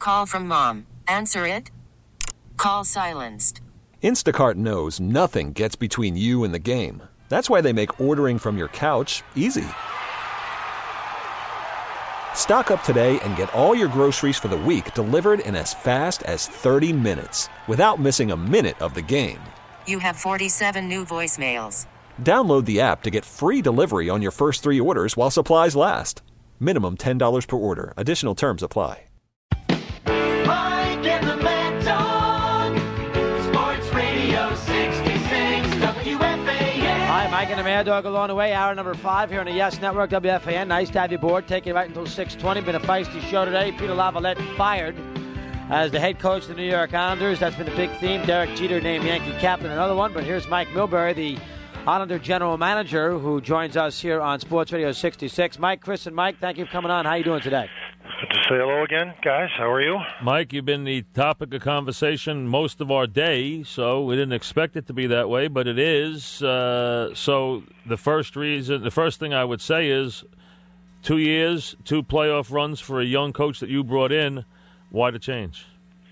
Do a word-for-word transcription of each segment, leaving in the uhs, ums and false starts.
Call from mom. Answer it. Call silenced. Instacart knows nothing gets between you and the game. That's why they make ordering from your couch easy. Stock up today and get all your groceries for the week delivered in as fast as thirty minutes without missing a minute of the game. You have forty-seven new voicemails. Download the app to get free delivery on your first three orders while supplies last. Minimum ten dollars per order. Additional terms apply. Mike and the Mad Dog. Sports Radio sixty-six W F A N. Hi, Mike and the Mad Dog along the way. Hour number five here on the Yes Network, W F A N. Nice to have you aboard. Taking it right until six twenty. Been a feisty show today. Peter Lavalette fired as the head coach of the New York Islanders. That's been a big theme. Derek Jeter named Yankee captain, another one. But here's Mike Milbury, the Islander general manager, who joins us here on Sports Radio sixty-six. Mike, Chris, and Mike, thank you for coming on. How you doing today? Good to say hello again, guys. How are you? Mike, you've been the topic of conversation most of our day, so we didn't expect it to be that way, but it is. Uh, so the first reason, the first thing I would say is two years, two playoff runs for a young coach that you brought in. Why the change?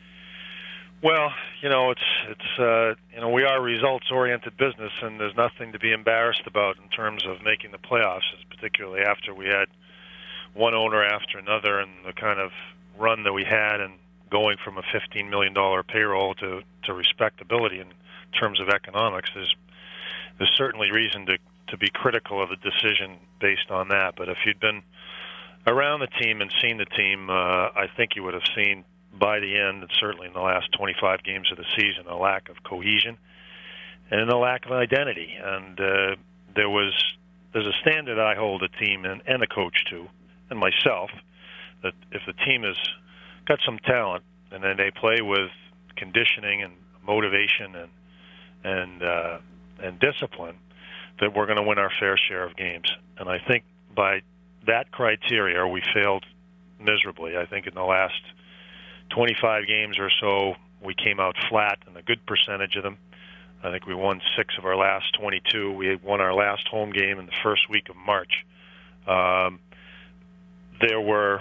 Well, you know, it's it's uh, you know, we are a results-oriented business, and there's nothing to be embarrassed about in terms of making the playoffs, particularly after we had one owner after another and the kind of run that we had, and going from a fifteen million dollars payroll to, to respectability in terms of economics. There's there's certainly reason to to be critical of the decision based on that. But if you'd been around the team and seen the team, uh, I think you would have seen by the end, and certainly in the last twenty-five games of the season, a lack of cohesion and a lack of identity. And uh, there was there's a standard I hold the team and, and the coach to, and myself, that if the team has got some talent and then they play with conditioning and motivation and and uh, and discipline, that we're going to win our fair share of games. And I think by that criteria, we failed miserably. I think in the last twenty-five games or so, we came out flat in a good percentage of them. I think we won six of our last twenty-two. We won our last home game in the first week of March. Um, there were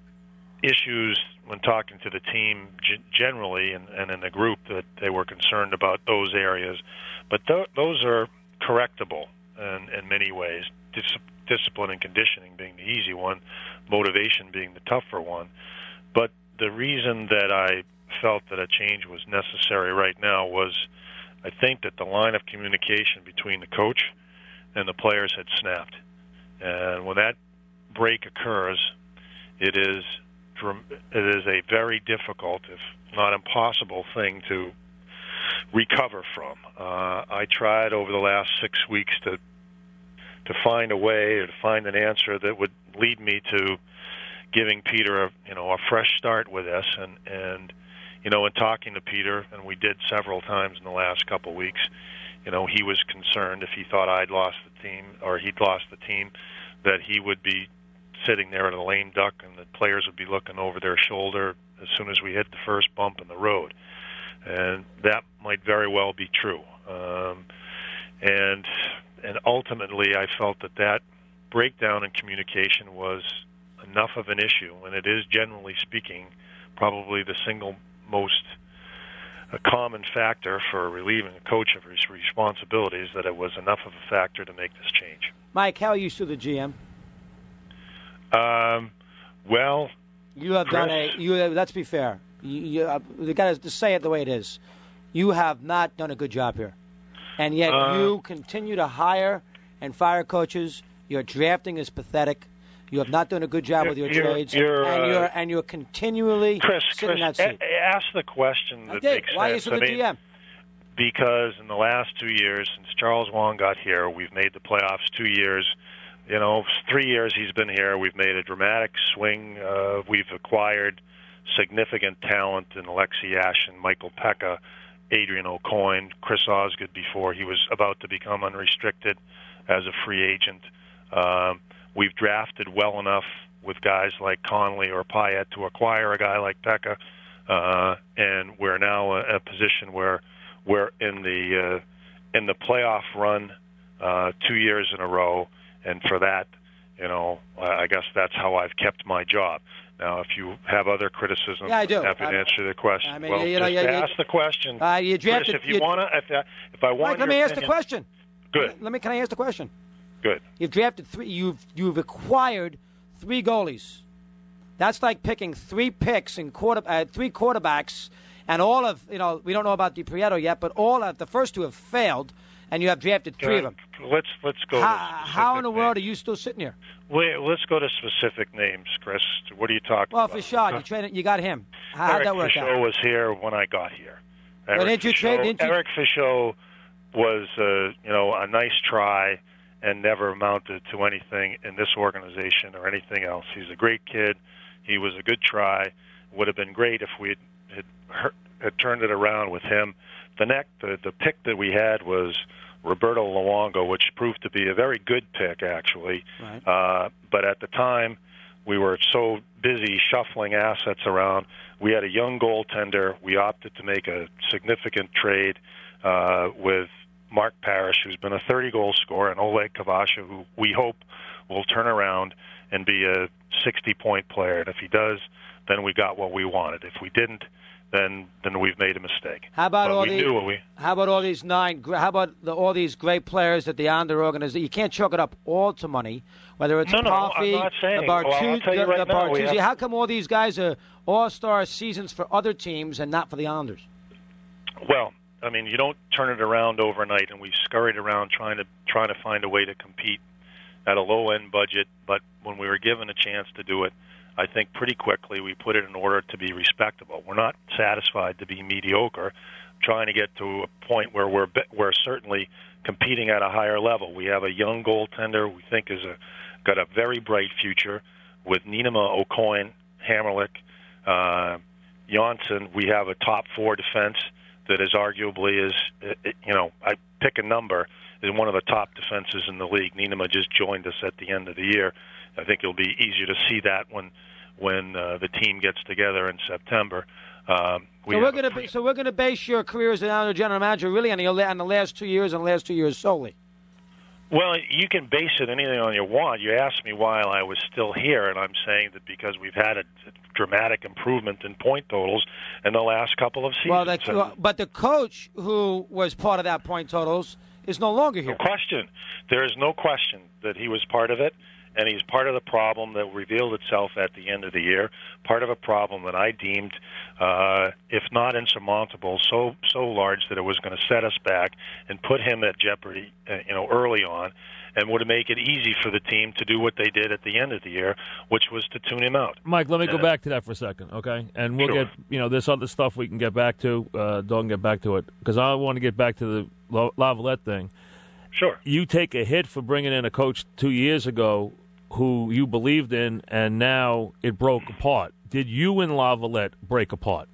issues when talking to the team g- generally and, and in the group that they were concerned about those areas. But th- those are correctable in, in many ways. Dis- discipline and conditioning being the easy one, motivation being the tougher one. But the reason that I felt that a change was necessary right now was I think that the line of communication between the coach and the players had snapped. And when that break occurs, it is it is a very difficult, if not impossible, thing to recover from. Uh, I tried over the last six weeks to to find a way or to find an answer that would lead me to giving Peter a you know a fresh start with this, and and you know in talking to Peter, and we did several times in the last couple of weeks, you know he was concerned if he thought I'd lost the team or he'd lost the team, that he would be sitting there at a lame duck and the players would be looking over their shoulder as soon as we hit the first bump in the road, and that might very well be true. Um, and and ultimately, I felt that that breakdown in communication was enough of an issue, and it is, generally speaking, probably the single most a common factor for relieving a coach of his responsibilities, that it was enough of a factor to make this change. Mike, how are you to the G M? Um, well, you have Chris, done a. You have, let's be fair. You, you, uh, you got to say it the way it is. You have not done a good job here, and yet uh, you continue to hire and fire coaches. Your drafting is pathetic. You have not done a good job with your you're, trades, you're, and uh, you're and you're continually Chris, sitting in Chris, that seat. A- ask the question that I did. makes Why sense. are you to the I mean, G M? Because in the last two years, since Charles Wong got here, we've made the playoffs two years. You know, three years he's been here, we've made a dramatic swing. Uh, we've acquired significant talent in Alexi Yashin, Michael Pekka, Adrian Aucoin, Chris Osgood before he was about to become unrestricted as a free agent. Um, we've drafted well enough with guys like Conley or Payet to acquire a guy like Pekka, uh, and we're now in a position where we're in the uh, in the playoff run uh, two years in a row. And for that, you know, I guess that's how I've kept my job. Now, if you have other criticism, Yeah, I do. I'm happy to I'm- answer the question. I mean, well, you know, just you- you- ask the question. Uh, you drafted. Chris, if you, you- want to, if, I- if I want Mike, let your me ask the opinion- question. Good, Let me. Can I ask the question? good. You've drafted three. You've you've acquired three goalies. That's like picking three picks in quarter, uh, three quarterbacks, and all of you know. We don't know about DiPrieto yet, but all of the first two have failed, and you have drafted three of them. Let's let's go. How, to how in the specific world are names. you still sitting here? Wait, let's go to specific names, Chris. What are you talking Well, about? for sure, you traded. You got him. How, how'd Eric that work Fischel out? was here when I got here. Well, Eric didn't you Fischel- trade- didn't you- Eric Fischel was, uh, you know, a nice try and never amounted to anything in this organization or anything else. He's a great kid. He was a good try. Would have been great if we had, had, her- had turned it around with him. The next, the, the pick that we had was Roberto Luongo, which proved to be a very good pick, actually. Right. Uh, but at the time, we were so busy shuffling assets around. We had a young goaltender. We opted to make a significant trade uh, with Mark Parrish, who's been a thirty-goal scorer, and Oleg Kavasha, who we hope will turn around and be a sixty-point player. And if he does, then we got what we wanted. If we didn't, then then we've made a mistake. How about but all we the? knew what we. How about all these nine? gr- How about the, all these great players that the under organization? You can't chalk it up all to money. Whether it's No, no, I'm Coffee, not saying- the well, I'll Bartu- tell you the, right the now, we Bartuzzi. have- How come all these guys are all-star seasons for other teams and not for the Islanders? Well, I mean, you don't turn it around overnight, and we scurried around trying to trying to find a way to compete at a low-end budget. But when we were given a chance to do it, I think pretty quickly we put it in order to be respectable. We're not satisfied to be mediocre, trying to get to a point where we're be- we're certainly competing at a higher level. We have a young goaltender we think is a got a very bright future with Niinema, O'Coin, Hammerlick, uh, Janssen. We have a top four defense that is arguably is you know I pick a number is one of the top defenses in the league. Niinema just joined us at the end of the year. I think it'll be easier to see that when when uh, the team gets together in September. Um, we So we're have a going to pre- so we're going to base your career as an Islander general manager really on the, on the last two years and the last two years solely. Well, you can base it anything on you want. You asked me while I was still here, and I'm saying that because we've had a dramatic improvement in point totals in the last couple of seasons. Well, that's, And well, but the coach who was part of that point totals is no longer no here. question. There is no question that he was part of it, and he's part of the problem that revealed itself at the end of the year, part of a problem that I deemed, uh, if not insurmountable, so so large that it was going to set us back and put him at jeopardy, uh, you know, early on, and would make it easy for the team to do what they did at the end of the year, which was to tune him out. Mike, let me go Uh, back to that for a second, okay? And we'll Sure. get, you know, this other stuff we can get back to. Uh, don't get back to it because I want to get back to the La- Lavalette thing. Sure. You take a hit for bringing in a coach two years ago who you believed in, and now it broke apart. Did you and Lavalette break apart?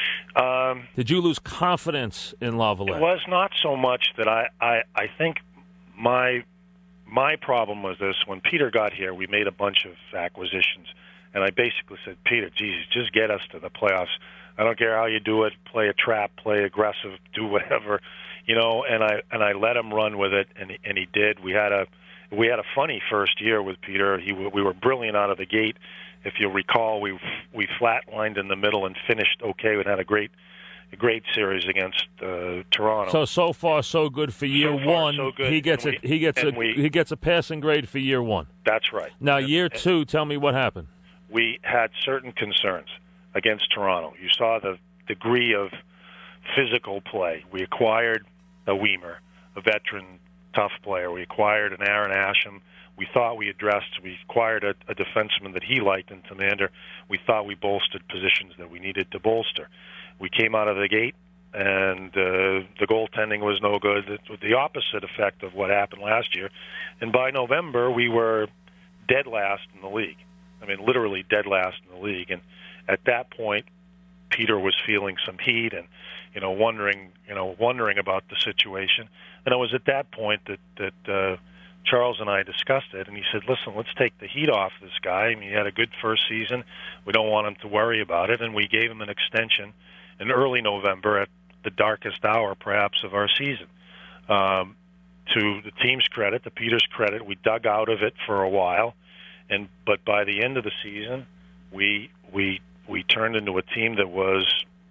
Um, Did you lose confidence in Lavalette? It was not so much that I, I, I think my my problem was this. When Peter got here, we made a bunch of acquisitions, and I basically said, Peter, Jesus, just get us to the playoffs. I don't care how you do it. Play a trap, play aggressive, do whatever, you know. And I and I let him run with it, and and he did. We had a we had a funny first year with Peter. He we were brilliant out of the gate. If you'll recall, we we flatlined in the middle and finished okay. We had a great a great series against uh, Toronto. So so far so good for year So far, one. so good. He gets And a we- he gets a and we- he gets a passing grade for year one. That's right. Now And- year and two, tell me what happened. we had certain concerns against Toronto. You saw the degree of physical play. We acquired a Weimer, a veteran, tough player. We acquired an Aaron Asham. We thought we addressed. We acquired a, a defenseman that he liked in Commander. We thought we bolstered positions that we needed to bolster. We came out of the gate, and uh, the goaltending was no good. It was the opposite effect of what happened last year. And by November, we were dead last in the league. I mean, literally dead last in the league. And at that point, Peter was feeling some heat and, you know, wondering, you know, wondering about the situation. And it was at that point that that uh, Charles and I discussed it, and he said, "Listen, let's take the heat off this guy. I mean, he had a good first season. We don't want him to worry about it." And we gave him an extension in early November at the darkest hour, perhaps, of our season. Um, to the team's credit, to Peter's credit, we dug out of it for a while. And but by the end of the season, we we we turned into a team that was,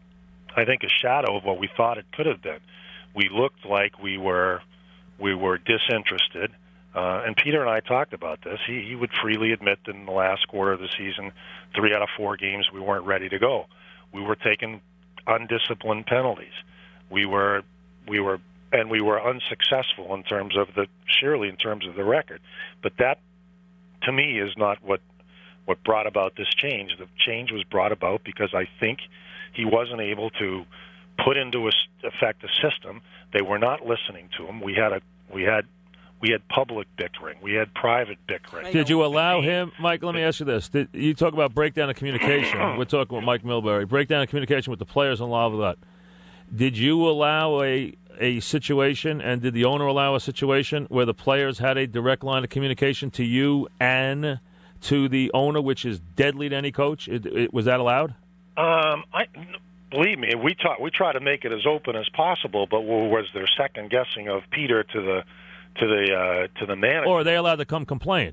I think, a shadow of what we thought it could have been. We looked like we were we were disinterested. Uh, and Peter and I talked about this. He, he would freely admit that in the last quarter of the season, three out of four games, we weren't ready to go. We were taking undisciplined penalties. We were, we were, and we were unsuccessful in terms of the, surely in terms of the record. But that, to me, is not what what brought about this change. The change was brought about because I think he wasn't able to put into effect a system. They were not listening to him. We had a, we had. We had public bickering. We had private bickering. Did you allow him, Mike? Let me ask you this: Did you talk about breakdown of communication? We're talking with Mike Milbury. Breakdown of communication with the players and Laviolette. Did you allow a a situation, and did the owner allow a situation where the players had a direct line of communication to you and to the owner, which is deadly to any coach? It, it, was that allowed? Um, I believe me. We try we try to make it as open as possible. But was there second guessing of Peter to the to the uh, to the manager? Or are they allowed to come complain?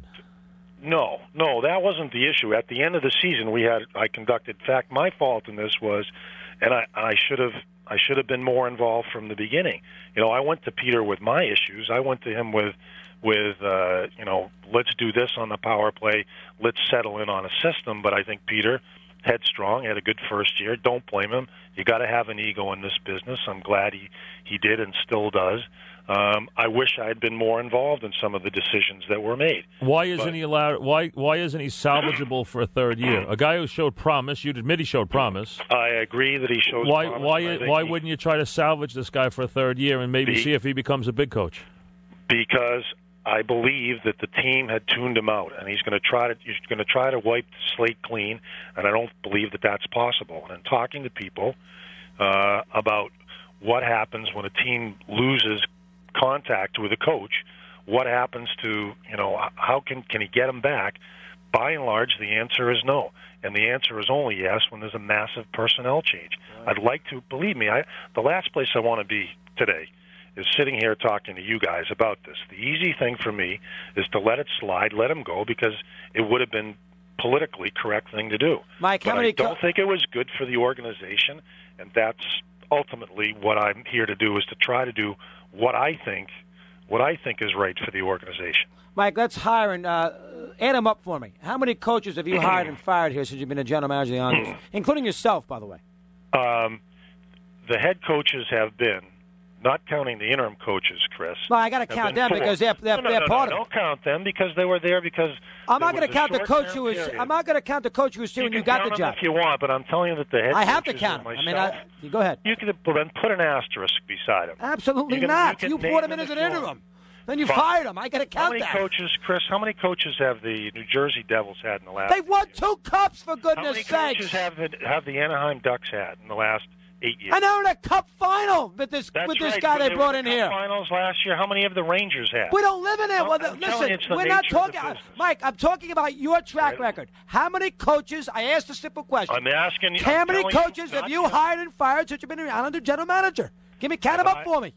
No, no, that wasn't the issue. At the end of the season, we had I conducted. In fact, my fault in this was, and I, I should have I should have been more involved from the beginning. You know, I went to Peter with my issues. I went to him with with uh, you know, let's do this on the power play. Let's settle in on a system. But I think Peter, headstrong, had a good first year. Don't blame him. You got to have an ego in this business. I'm glad he he did and still does. Um, I wish I had been more involved in some of the decisions that were made. Why isn't but, he allowed? Why why isn't he salvageable for a third year? A guy who showed promise. You'd admit he showed promise. I agree that he shows why, promise. Why why he, wouldn't you try to salvage this guy for a third year and maybe be, see if he becomes a big coach? Because I believe that the team had tuned him out, and he's going to try to he's going to try to wipe the slate clean, and I don't believe that that's possible. And in talking to people uh, about what happens when a team loses contact with a coach, what happens to, you know, how can can he get him back? By and large, the answer is no, and the answer is only yes when there's a massive personnel change. Right. I'd like to, believe me, I, the last place I want to be today is sitting here talking to you guys about this. The easy thing for me is to let it slide, let him go, because it would have been politically correct thing to do. Mike, but how many I don't co- think it was good for the organization, and that's ultimately what I'm here to do, is to try to do what I think, what I think is right for the organization. Mike, let's hire and uh, add them up for me. How many coaches have you hired and fired here since you've been a general manager of the Islanders, including yourself, by the way? Um, the head coaches have been, not counting the interim coaches, Chris. Well, I got to count them four. because they're they're, no, no, they're no, part no, of it. Don't count them because they were there because I'm not going to count the coach who was. Period. I'm not going to count the coach who was here you when you can got count the them job. if you want, but I'm telling you that the head I have to coaches count and them. myself, I mean, I, you go ahead. You could well, then put an asterisk beside him. Absolutely you can, not. You, You, can brought him name in as an if you interim. want. Then you Fine. fired him. I got to count How many that. coaches, Chris? How many coaches have the New Jersey Devils had in the last? They won two cups, for How goodness many sakes. coaches have the, have the Anaheim Ducks had in the last eight years? And they're in a cup final with this That's with this right. guy When they were brought the in Cup here. Finals last year. How many have the Rangers had? We don't live in it. No, Well, I'm telling listen, you, it's the we're not nature of the talking, business. Mike. I'm talking about your track Right. record. How many coaches? I asked a simple question. I'm asking you. How I'm many telling coaches you, have not you you. hired and fired since you've been an Islander general manager? Give me count them Have up I- for me.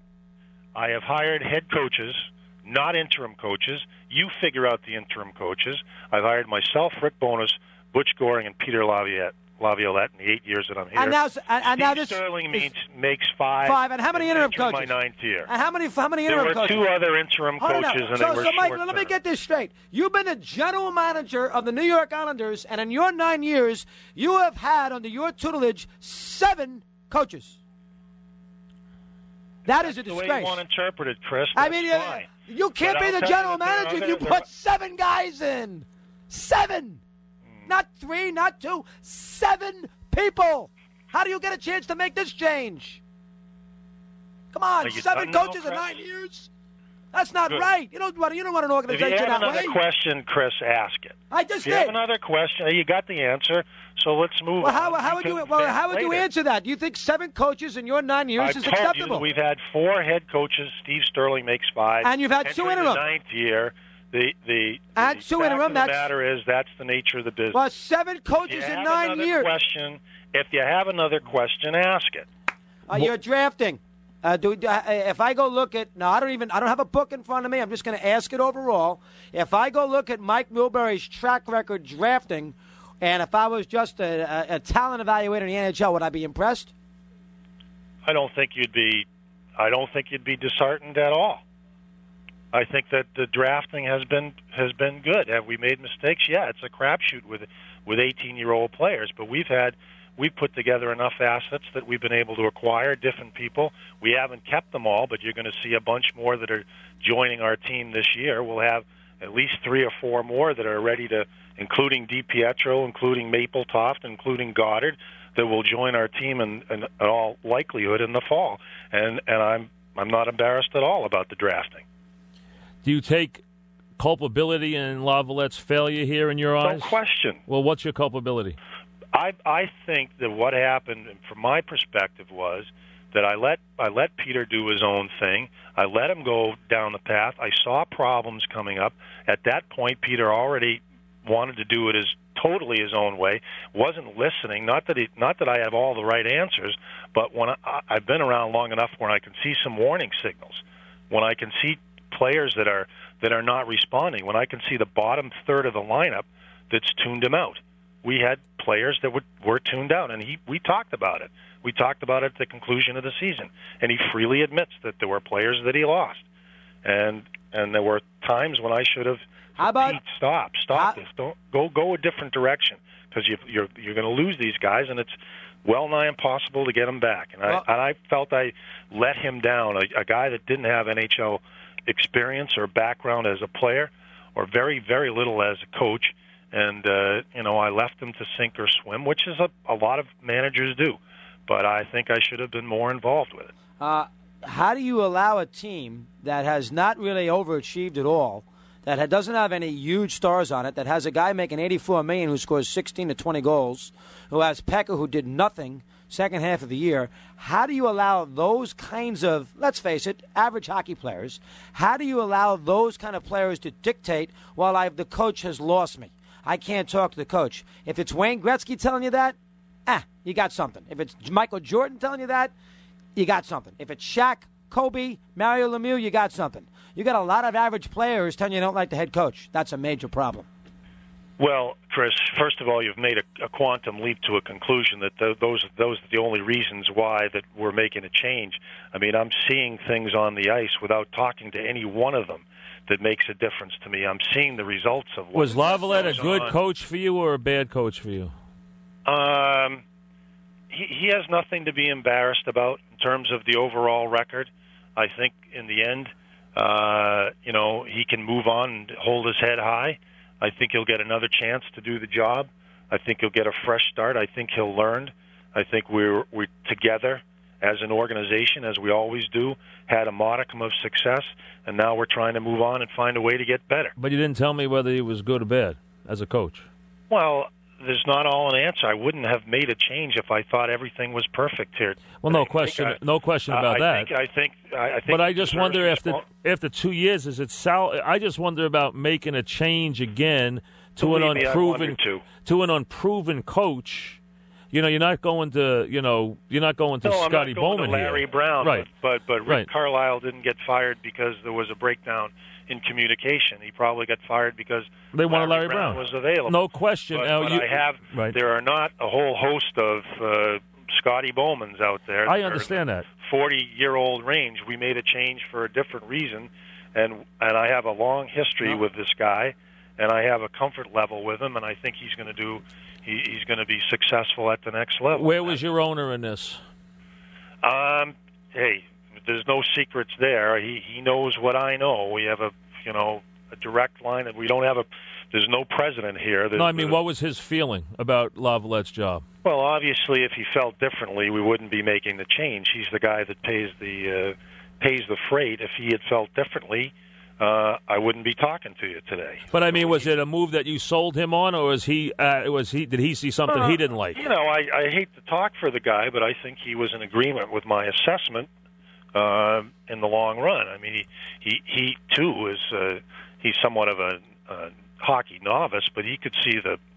I have hired head coaches, not interim coaches. You figure out the interim coaches. I've hired myself, Rick Bowness, Butch Goring, and Peter Laviolette, Laviolette in the eight years that I'm here. And now, and, and Steve now this Sterling is- means, makes five. Five. And how many interim entering coaches? My ninth year. And how many? How many There interim were coaches? two other interim Hold on coaches, now. and so, they were so Mike, short let me term. get this straight. You've been a general manager of the New York Islanders, and in your nine years, you have had under your tutelage seven coaches. That is a the way disgrace. you want to interpret it, Chris. I That's mean, uh, fine. you can't But be I'll the tell general you that there are manager if other- you there put are- seven guys in. Seven. Hmm. Not three, not two. Seven people. How do you get a chance to make this change? Come on, Are you seven done now, coaches in Chris? nine years? That's not Good. right. You don't want you don't want an If you organization have that another way. question, Chris, ask it. I just If you have did. another question, you got the answer, so let's move Well, on. how, how would you can well, think how would you later. answer that? Do you think seven coaches in your nine years I've is told acceptable? you that we've had four head coaches. Steve Sterling makes five. And you've had two Entering interim. The ninth year. The the And the two fact interim, of the that's- matter is that's the nature of the business. well, seven if you coaches in have nine another years. question, if you have another question, ask it. Uh, you're drafting. Uh, do, uh, if I go look at no, I don't even I don't have a book in front of me. I'm just going to ask it overall. If I go look at Mike Milbury's track record drafting And if I was just a, a, a talent evaluator in the N H L, would I be impressed? I don't think you'd be. I don't think you'd be disheartened at all. I think that the drafting has been has been good. Have we made mistakes? Yeah, it's a crapshoot with with eighteen-year-old players, but we've had we've put together enough assets that we've been able to acquire different people. We haven't kept them all, but you're going to see a bunch more that are joining our team this year. We'll have at least three or four more that are ready to, including DiPietro, including Mapletoft, including Goddard, that will join our team in, in, in all likelihood in the fall. And and I'm I'm not embarrassed at all about the drafting. Do you take culpability in Laviolette's failure here in your eyes? No question. Well, what's your culpability? I I think that what happened, from my perspective, was that I let I let Peter do his own thing. I let him go down the path. I saw problems coming up. At that point, Peter already wanted to do it as totally his own way. Wasn't listening. Not that he, not that I have all the right answers, but when I, I've been around long enough where I can see some warning signals. When I can see players that are that are not responding. When I can see the bottom third of the lineup that's tuned him out. We had players that were, were tuned out, and he we talked about it. We talked about it at the conclusion of the season, and he freely admits that there were players that he lost, and and there were times when I should have. How about Pete, stop, stop how, this? Don't go go a different direction because you, you're you're going to lose these guys, and it's well nigh impossible to get them back. And well, I and I felt I let him down, a, a guy that didn't have N H L experience or background as a player, or very very little as a coach. And, uh, you know, I left him to sink or swim, which is a, a lot of managers do. But I think I should have been more involved with it. Uh, how do you allow a team that has not really overachieved at all, that doesn't have any huge stars on it, that has a guy making eighty-four million dollars who scores sixteen to twenty goals, who has Pekka who did nothing second half of the year, how do you allow those kinds of, let's face it, average hockey players, how do you allow those kind of players to dictate, well, I've, the coach has lost me? I can't talk to the coach. If it's Wayne Gretzky telling you that, ah, you got something. If it's Michael Jordan telling you that, you got something. If it's Shaq, Kobe, Mario Lemieux, you got something. You got a lot of average players telling you don't like the head coach. That's a major problem. Well, Chris, first of all, you've made a, a quantum leap to a conclusion that th- those those are the only reasons why that we're making a change. I mean, I'm seeing things on the ice without talking to any one of them that makes a difference to me. I'm seeing the results of what was Laviolette a good on. coach for you or a bad coach for you? Um, he, he has nothing to be embarrassed about in terms of the overall record. I think in the end, uh, you know, he can move on and hold his head high. I think he'll get another chance to do the job. I think he'll get a fresh start. I think he'll learn. I think we're we're together as an organization, as we always do, had a modicum of success, and now we're trying to move on and find a way to get better. But you didn't tell me whether he was good or bad as a coach. Well, there's not all an answer. I wouldn't have made a change if I thought everything was perfect here. Well, no I question, I, no question about I that. Think, I think, I think. But I just wonder after after after two years, is it sal- I just wonder about making a change again to Believe an me, I unproven wonder too. to an unproven coach. You know, you're not going to, you know, you're not going to no, Scotty I'm not going Bowman to Larry here. Brown, right? But but, but Rick right. Carlisle didn't get fired because there was a breakdown in communication. He probably got fired because they wanted Larry, Larry Brown, Brown was available. No question. But, now, but you, I have. right. There are not a whole host of uh, Scotty Bowmans out there. I understand that. forty-year-old range. We made a change for a different reason, and and I have a long history no. with this guy, and I have a comfort level with him, and I think he's going to do. He, he's going to be successful at the next level. Where was your owner in this? Um, hey, there's no secrets there. He he knows what I know. We have a you know a direct line, and we don't have a. There's no president here. There's, no, I mean, what was his feeling about Laviolette's job? Well, obviously, if he felt differently, we wouldn't be making the change. He's the guy that pays the uh, pays the freight. If he had felt differently, uh, I wouldn't be talking to you today. But I mean, was it a move that you sold him on, or was he uh, was he did he see something uh, he didn't like? You know, I, I hate to talk for the guy, but I think he was in agreement with my assessment uh, in the long run. I mean, he he, he too is uh, he's somewhat of a, a hockey novice, but he could see the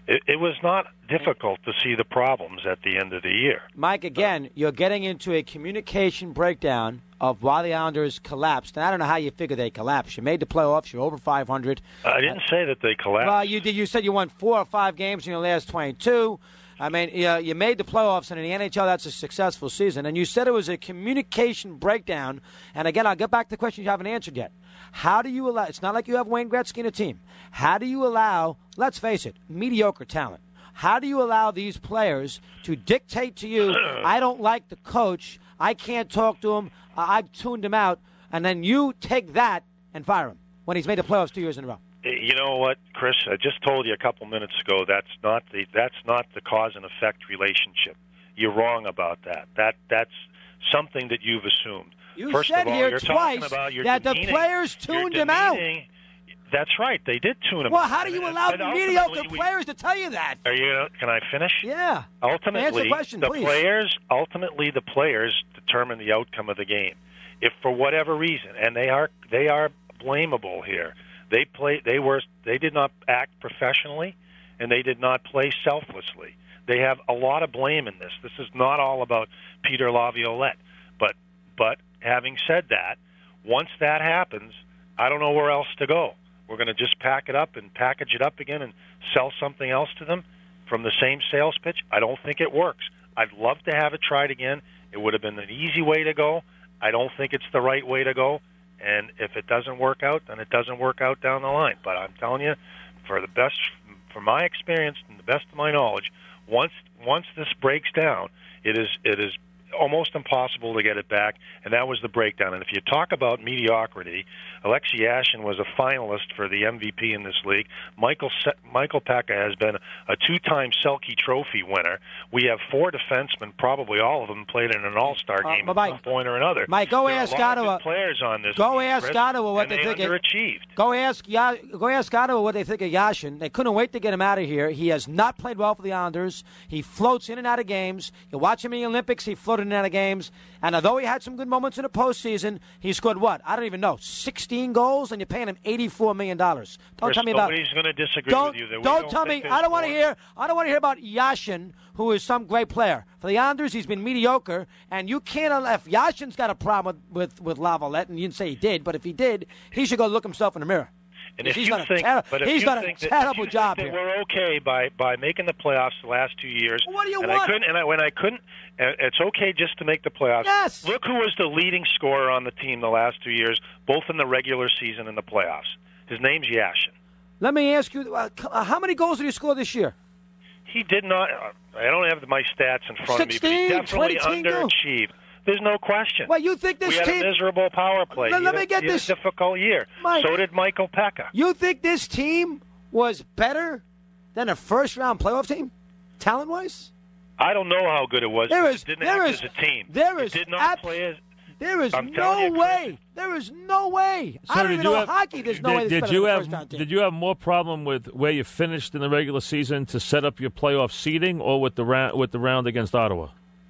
it, it was not difficult to see the problems at the end of the year. Mike, again, you're getting into a communication breakdown of why the Islanders collapsed. And I don't know how you figure they collapsed. You made the playoffs. You're over five hundred. I didn't uh, say that they collapsed. Well, you did. You said you won four or five games in your last twenty-two. I mean, you, you made the playoffs, and in the N H L, that's a successful season. And you said it was a communication breakdown. And again, I'll get back to the question you haven't answered yet. How do you allow – it's not like you have Wayne Gretzky in a team. How do you allow, let's face it, mediocre talent? How do you allow these players to dictate to you, I don't like the coach, I can't talk to him, I've tuned him out, and then you take that and fire him when he's made the playoffs two years in a row? You know what, Chris? I just told you a couple minutes ago that's not the that's not the cause and effect relationship. You're wrong about that. That that's something that you've assumed. You First said of all, here you're twice talking about you're that demeaning, the players tuned him out. That's right. They did tune him well, out. Well, how do you and, allow and mediocre we, players to tell you that? Are you? Can I finish? Yeah. Ultimately, Answer the question, the please. players ultimately the players determine the outcome of the game. If for whatever reason, and they are they are blamable here. They play. They were. They did not act professionally, and they did not play selflessly. They have a lot of blame in this. This is not all about Peter Laviolette. But but having said that, once that happens, I don't know where else to go. We're going to just pack it up and package it up again and sell something else to them from the same sales pitch. I don't think it works. I'd love to have it tried again. It would have been an easy way to go. I don't think it's the right way to go. And if it doesn't work out, then it doesn't work out down the line. But I'm telling you, for the best, from my experience and the best of my knowledge, once once this breaks down, it is it is almost impossible to get it back, and that was the breakdown. And if you talk about mediocrity, Alexei Yashin was a finalist for the M V P in this league. Michael Se- Michael Pekka has been a two-time Selke Trophy winner. We have four defensemen, probably all of them played in an All-Star uh, game Mike, at some point or another. Mike, go there ask are a lot Ottawa. Of good players on this. Go team, ask Chris, Ottawa what and they, they think. Underachieved. Go ask ya, Go ask Ottawa what they think of Yashin. They couldn't wait to get him out of here. He has not played well for the Islanders. He floats in and out of games. You watch him in the Olympics. He floated in and out of games. And although he had some good moments in the postseason, he scored what? I don't even know. sixteen goals, and you're paying him eighty-four million dollars. Don't Chris, tell me about. Nobody's going to disagree don't, with you. That we don't don't tell me. I don't want to hear. I don't want to hear about Yashin, who is some great player for the Islanders. He's been mediocre, and you can't. If Yashin's got a problem with with, with Lavalette, and you didn't say he did, but if he did, he should go look himself in the mirror. And if he's you done think, a ter- but if he's you done think a that, terrible if you job think that here. we're okay by, by making the playoffs the last two years. Well, what do you and want? I couldn't, and I, when I couldn't, uh, it's okay just to make the playoffs. Yes. Look who was the leading scorer on the team the last two years, both in the regular season and the playoffs. His name's Yashin. Let me ask you, uh, how many goals did he score this year? He did not. Uh, I don't have my stats in front sixteen, of me, but he definitely underachieved. Goals. There's no question. Well, you think this we had team... a miserable power play. Let, let he me had, get he had this... a difficult year. Mike, so did Michael Pekka. You think this team was better than a first-round playoff team, talent-wise? I don't know how good it was. There is, it didn't there act is, as a team. There it is did not ab- play as... There is I'm no you, way. There is no way. So I don't did even you know have, hockey. There's no did, way. Did this you better have than the first-round team. Did you have more problem with where you finished in the regular season to set up your playoff seeding, or with the round with the round against Ottawa?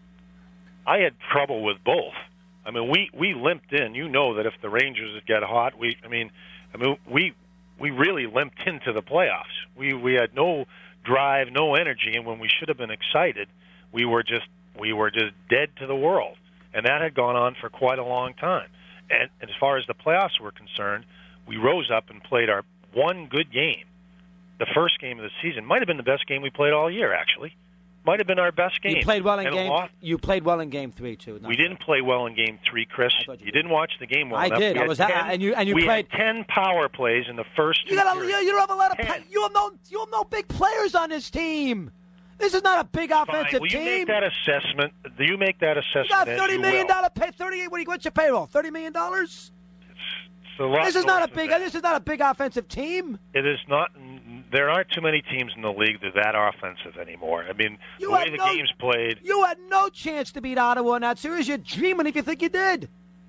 I had trouble with both. I mean, we, we limped in. You know that if the Rangers would get hot, we I mean, I mean we we really limped into the playoffs. We we had no drive, no energy, and when we should have been excited, we were just we were just dead to the world, and that had gone on for quite a long time. And, and as far as the playoffs were concerned, we rose up and played our one good game. The first game of the season might have been the best game we played all year, actually. Might have been our best game. You played well in and game. lost. You played well in game three too. We didn't play well in game three, Chris. You, you didn't watch the game well I enough. did. We I was ten, and you and you we played had ten power plays in the first two. You got a, periods. you don't have a lot of. ten. You have no. You have no big players on this team. This is not a big offensive Fine. Will you team. make that assessment? Do you make that assessment? You got as thirty you million will? dollar pay. Thirty-eight. What do you? What's your payroll? Thirty million dollars. It's a lot This is not a north of big. that. This is not a big offensive team. It is not. There aren't too many teams in the league that are that offensive anymore. I mean, You the way had the no- game's played. You had no chance to beat Ottawa in that series. You're dreaming if you think you did.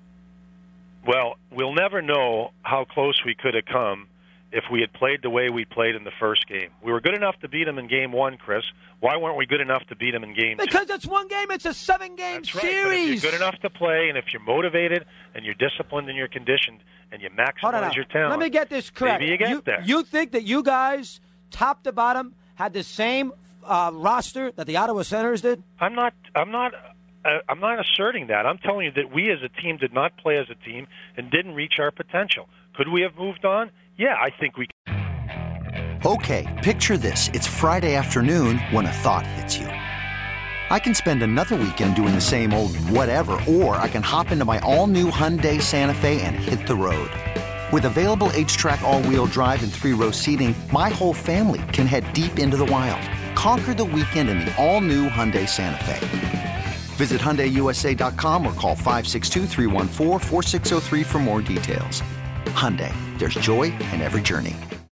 Well, we'll never know how close we could have come if we had played the way we played in the first game. We were good enough to beat them in game one, Chris. Why weren't we good enough to beat them in game two? Because it's one game. It's a seven-game That's right. series. But if you're good enough to play, and if you're motivated, and you're disciplined, and you're conditioned, and you Hold on maximize now. your talent, Let me get this correct. maybe you get you, there. You think that you guys, top to bottom, had the same uh, roster that the Ottawa Senators did? I'm not. I'm not. Uh, I'm not asserting that. I'm telling you that we as a team did not play as a team and didn't reach our potential. Could we have moved on? Yeah, I think we. Okay, picture this: it's Friday afternoon when a thought hits you. I can spend another weekend doing the same old whatever, or I can hop into my all-new Hyundai Santa Fe and hit the road. With available H-Track all-wheel drive and three-row seating, my whole family can head deep into the wild. Conquer the weekend in the all-new Hyundai Santa Fe. Visit Hyundai U S A dot com or call five six two, three one four, four six zero three for more details. Hyundai, there's joy in every journey.